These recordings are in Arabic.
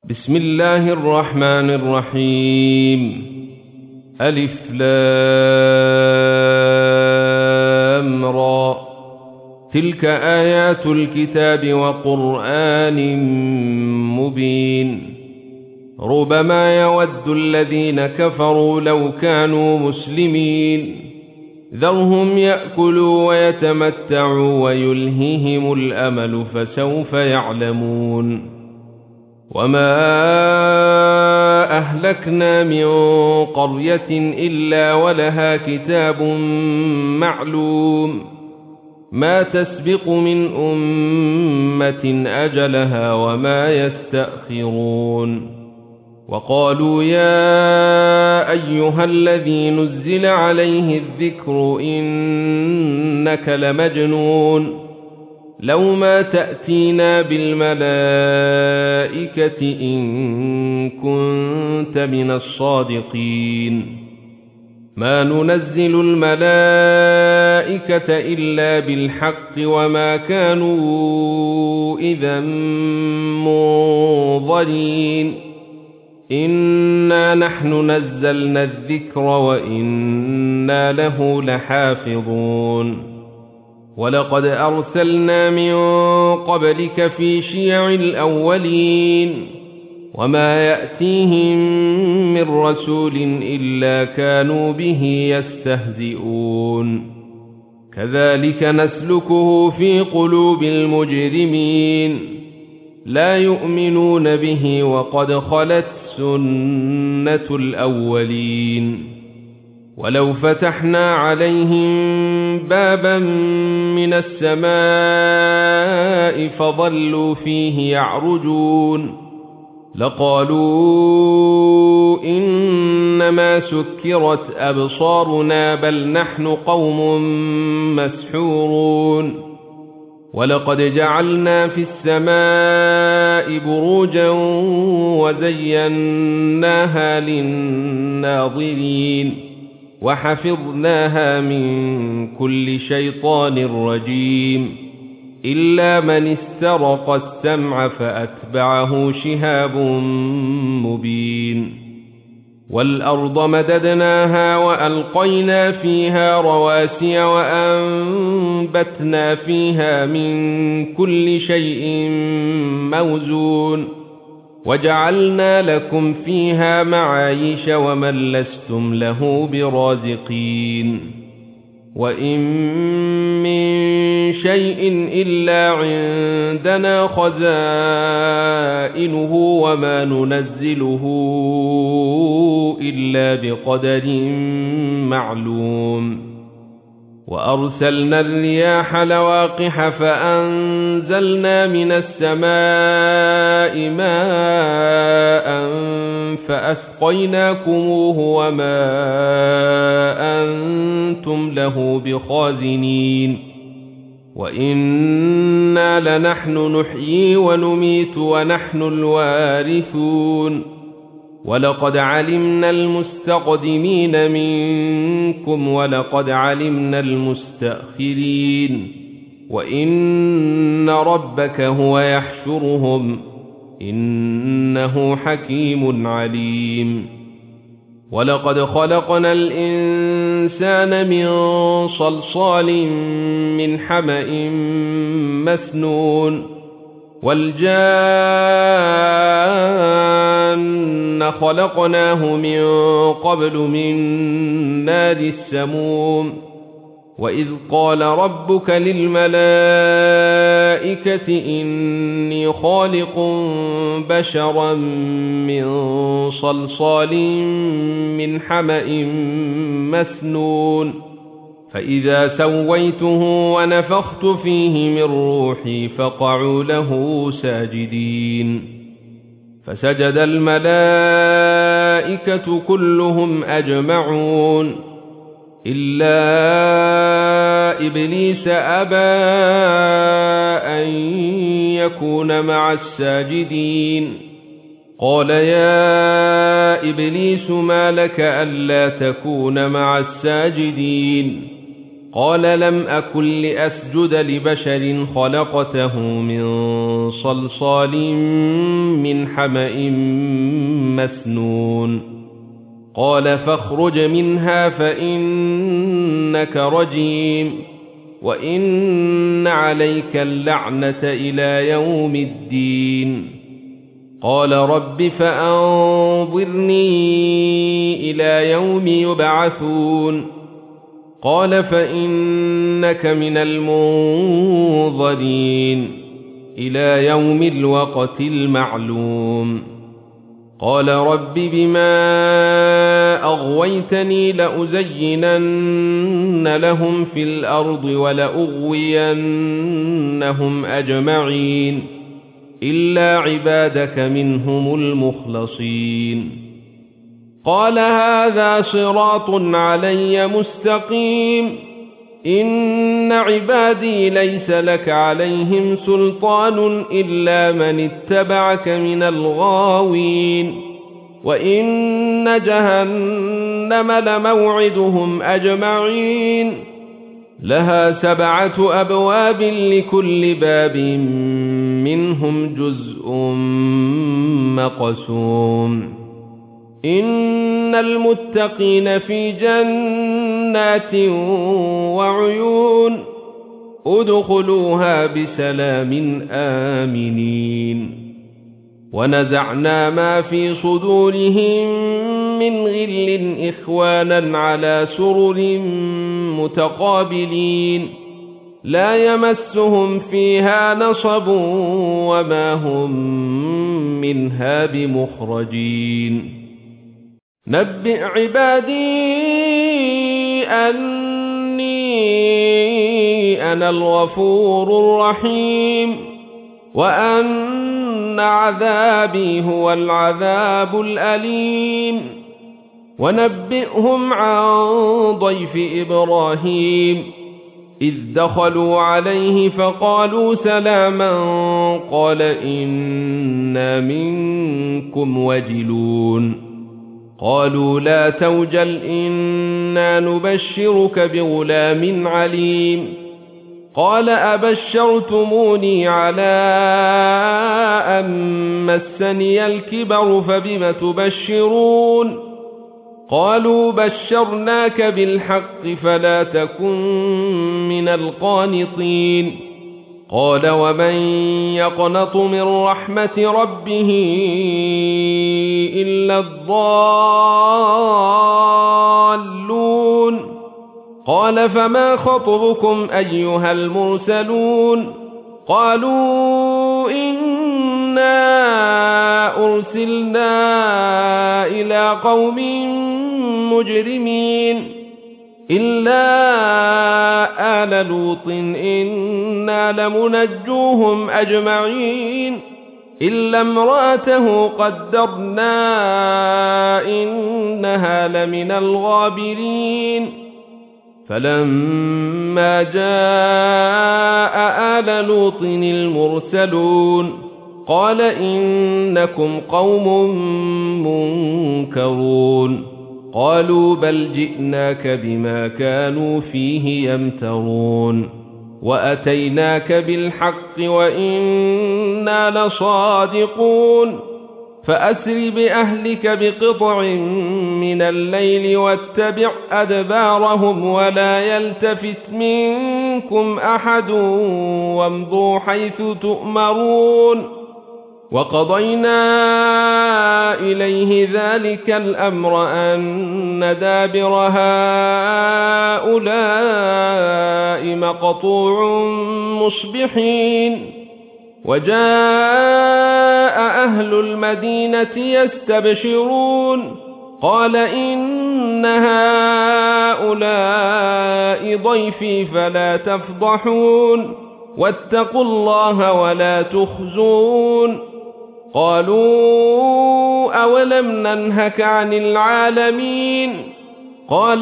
بسم الله الرحمن الرحيم. ألف لام را. تلك آيات الكتاب وقرآن مبين. ربما يود الذين كفروا لو كانوا مسلمين. ذرهم يأكلوا ويتمتعوا ويلههم الأمل فسوف يعلمون. وما أهلكنا من قرية إلا ولها كتاب معلوم ما تسبق من أمة أجلها وما يستأخرون. وقالوا يا أيها الذي نزل عليه الذكر إنك لمجنون لو ما تأتينا بالملائكة إن كنت من الصادقين. ما ننزل الملائكة إلا بالحق وما كانوا إذا منظرين. إنا نحن نزلنا الذكر وإنا له لحافظون. ولقد أرسلنا من قبلك في شيع الأولين وما يأتيهم من رسول إلا كانوا به يستهزئون. كذلك نسلكه في قلوب المجرمين لا يؤمنون به وقد خلت سنة الأولين. ولو فتحنا عليهم بابا من السماء فظلوا فيه يعرجون لقالوا إنما سكرت أبصارنا بل نحن قوم مسحورون. ولقد جعلنا في السماء بروجا وزيناها للناظرين وحفظناها من كل شيطان رجيم إلا من استرق السمع فأتبعه شهاب مبين. والأرض مددناها وألقينا فيها رواسي وأنبتنا فيها من كل شيء موزون وجعلنا لكم فيها معايش ومن لستم له برازقين. وإن من شيء إلا عندنا خزائنه وما ننزله إلا بقدر معلوم. وأرسلنا الرياح لواقح فأنزلنا من السماء ماء فأسقيناكموه وما أنتم له بخازنين. وإنا لنحن نحيي ونميت ونحن الوارثون. ولقد علمنا المستقدمين منكم ولقد علمنا المستأخرين وإن ربك هو يحشرهم إنه حكيم عليم. ولقد خلقنا الإنسان من صلصال من حمأ مسنون والجان خلقناه من قبل من نار السموم. وإذ قال ربك للملائكة إني خالق بشرا من صلصال من حمأ مسنون فإذا سويته ونفخت فيه من روحي فقعوا له ساجدين. فسجد الملائكة كلهم أجمعون إلا إبليس أبى أن يكون مع الساجدين. قال يا إبليس ما لك ألا تكون مع الساجدين قال لم أكن لأسجد لبشر خلقته من صلصال من حمأ مسنون قال فاخرج منها فإنك رجيم وإن عليك اللعنة إلى يوم الدين قال رب فأنظرني إلى يوم يبعثون قال فإنك من المنظرين إلى يوم الوقت المعلوم قال رب بما أغويتني لأزينن لهم في الأرض ولأغوينهم أجمعين إلا عبادك منهم المخلصين قال هذا صراط علي مستقيم إن عبادي ليس لك عليهم سلطان إلا من اتبعك من الغاوين وإن جهنم لموعدهم أجمعين لها 7 أبواب لكل باب منهم جزء مقسوم إن المتقين في جنات وعيون ادخلوها بسلام آمنين ونزعنا ما في صدورهم من غل إخوانا على سرر متقابلين لا يمسهم فيها نصب وما هم منها بمخرجين نبئ عبادي أني أنا الغفور الرحيم وأن عذابي هو العذاب الأليم ونبئهم عن ضيف إبراهيم إذ دخلوا عليه فقالوا سلاما قال إنا منكم وجلون قالوا لا توجل إنا نبشرك بغلام عليم قال أبشرتموني على أن مسني الكبر فبم تبشرون قالوا بشرناك بالحق فلا تكن من القانطين قال ومن يقنط من رحمة ربه إلا الضالون قال فما خطبكم أيها المرسلون قالوا إنا أرسلنا إلى قوم مجرمين إلا آل لوط إنا لمنجوهم أجمعين إلا امرأته قدرنا إنها لمن الغابرين فلما جاء آل لوط المرسلون قال إنكم قوم منكرون قالوا بل جئناك بما كانوا فيه يمترون وأتيناك بالحق وإنا لصادقون فأسر بأهلك بقطع من الليل واتبع أدبارهم ولا يلتفت منكم أحد وامضوا حيث تؤمرون وقضينا إليه ذلك الأمر أن دابر هؤلاء مقطوع مصبحين وجاء أهل المدينة يستبشرون قال إن هؤلاء ضيفي فلا تفضحون واتقوا الله ولا تخزون قالوا أولم ننهك عن العالمين قال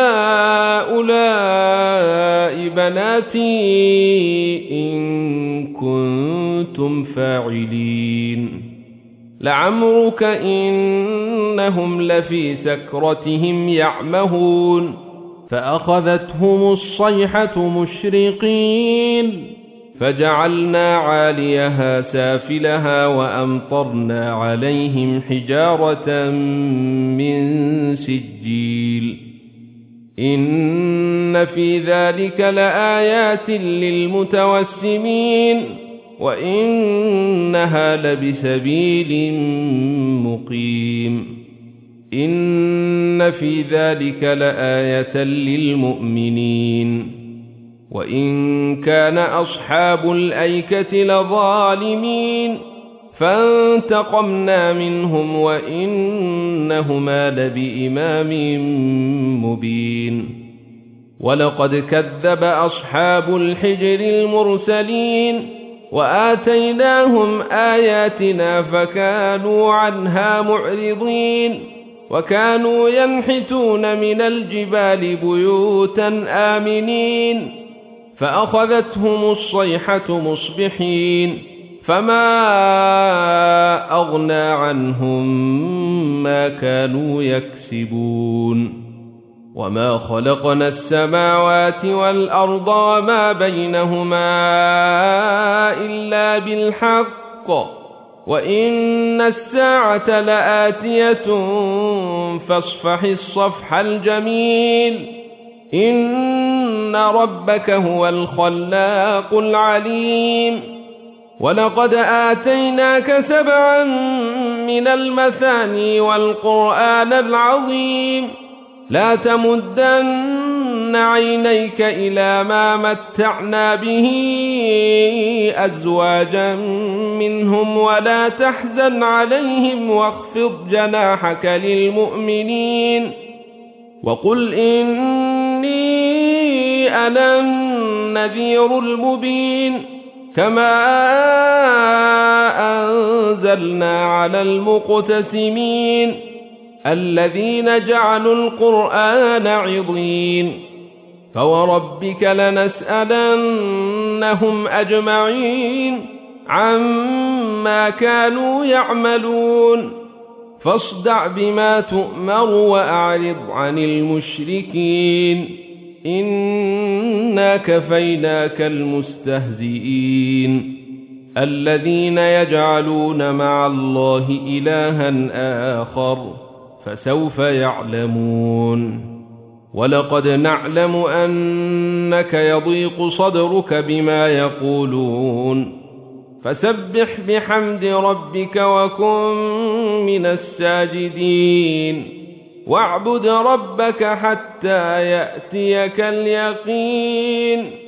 هؤلاء بناتي إن كنتم فاعلين لعمرك إنهم لفي سكرتهم يعمهون فأخذتهم الصيحة مشرقين فجعلنا عاليها سافلها وأمطرنا عليهم حجارة من سجيل إن في ذلك لآيات للمتوسمين وإنها لبسبيل مقيم إن في ذلك لآية للمؤمنين وإن كان أصحاب الأيكة لظالمين فانتقمنا منهم وإنهما لبإمام مبين ولقد كذب أصحاب الحجر المرسلين وآتيناهم آياتنا فكانوا عنها معرضين وكانوا ينحتون من الجبال بيوتا آمنين فأخذتهم الصيحة مصبحين فما أغنى عنهم ما كانوا يكسبون وما خلقنا السماوات والأرض وما بينهما إلا بالحق وإن الساعة لآتية فاصفح الصفح الجميل إن ربك هو الخلاق العليم ولقد آتيناك 7 من المثاني والقرآن العظيم لا تمدن عينيك إلى ما متعنا به أزواجا منهم ولا تحزن عليهم واخفض جناحك للمؤمنين وقل إني أنا النذير المبين كما أنزلنا على المقتسمين الذين جعلوا القرآن عضين فوربك لنسألنهم أجمعين عما كانوا يعملون فاصدع بما تؤمر وأعرض عن المشركين إنا كفيناك المستهزئين الذين يجعلون مع الله إلها آخر فسوف يعلمون ولقد نعلم أنك يضيق صدرك بما يقولون فسبح بحمد ربك وكن من الساجدين واعبد ربك حتى يأتيك اليقين